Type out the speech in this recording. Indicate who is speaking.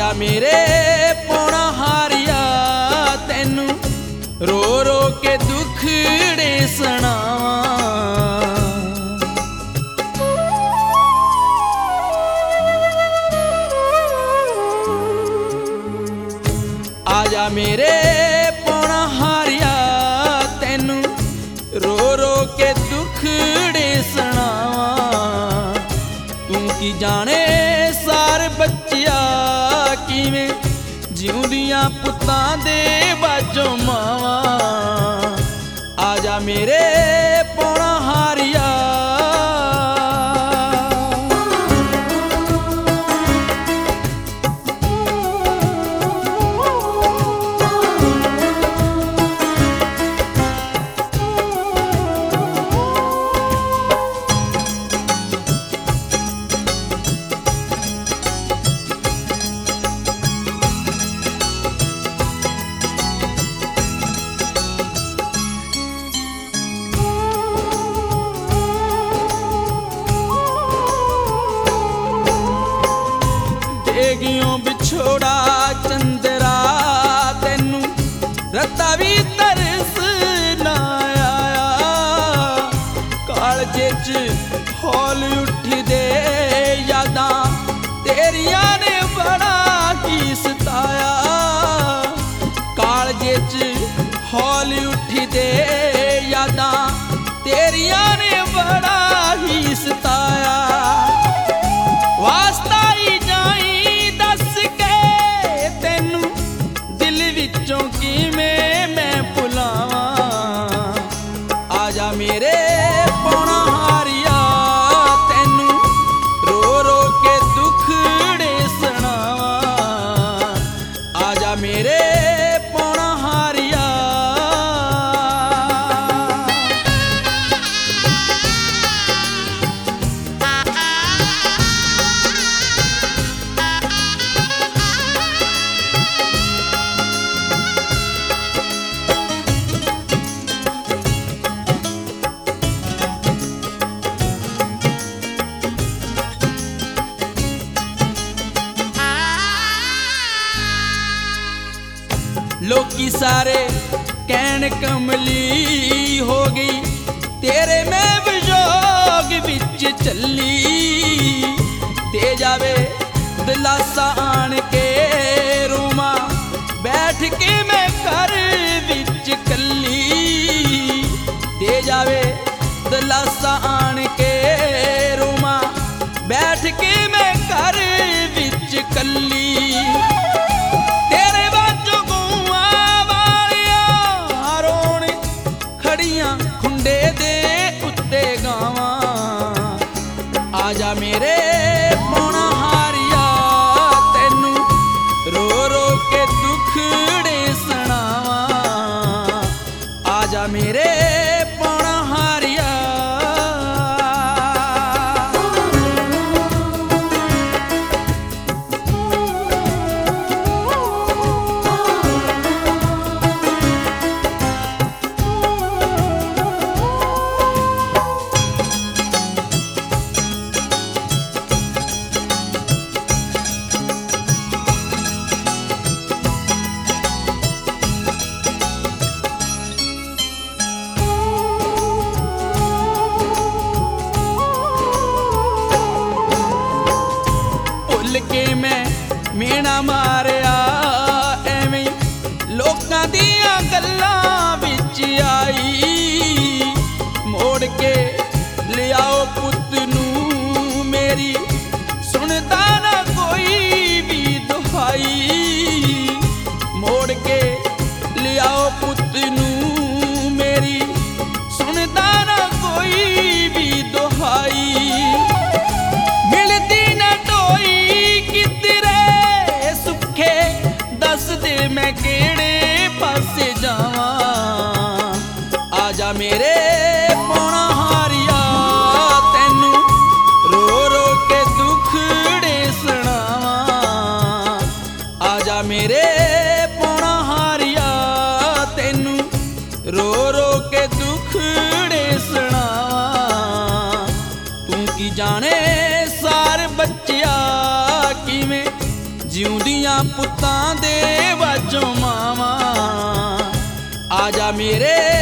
Speaker 1: आजा मेरे पौना हारिया तैनू रो रो के दुखड़े सुनावा। आजा मेरे पौना हारिया तैनू रो रो के दुखड़े सुनावा। तू की जाने सार बच्चिया किवें जिउंदियां पुत्तां दे बाजों मावा। आजा मेरे पौना हारिया। देगियों बिछोड़ा चंदरा तैनू रत्ता भी तरस ना आया। कालजे च हौल उठदे यादां तेरियां ने बड़ा ही सताया। कालजे च हौल उठदे यादां तेरियां ने बड़ा ही सताया। वास्ता मैं भुलावा। आजा मेरे पौना हारिया तैनू रो रो के दुखड़े सुनावा। आजा मेरे पौना हारिया। लोकी सारे कहन कमली हो गई तेरे मैं विजोग बिच चली। दे जावे दिलासा आन के रूमा बैठ के मैं घर बिच कली। दे जावे दिलासा आन के रूमा बैठ के मैं घर बिच कली। खुंडे दे उत्ते गावा। आजा मेरे पौना हारिया तैनू रो रो के दुखड़े सुनावा। आजा मेरे पौना हारिया। के मैं मेना मारिया एवें लोकां दियां गल्लां विच आई। मोड़ के लियाओ पुत्त नू मेरी सुनदा ना कोई भी दुहाई। मोड़ के लियाओ पुत्त नू मेरी सुनदा ना कोई भी दुहाई। मैं केड़े पासे जावा। आजा मेरे पौना हारिया तैनू रो रो के दुखड़े सुनावा। आजा मेरे पौना हारिया तैनू रो रो के दुखड़े सुनावा। तू की जाने सार बच्चिया किवें जिउंदियां पुत्तां दे वजों मावां, आजा मेरे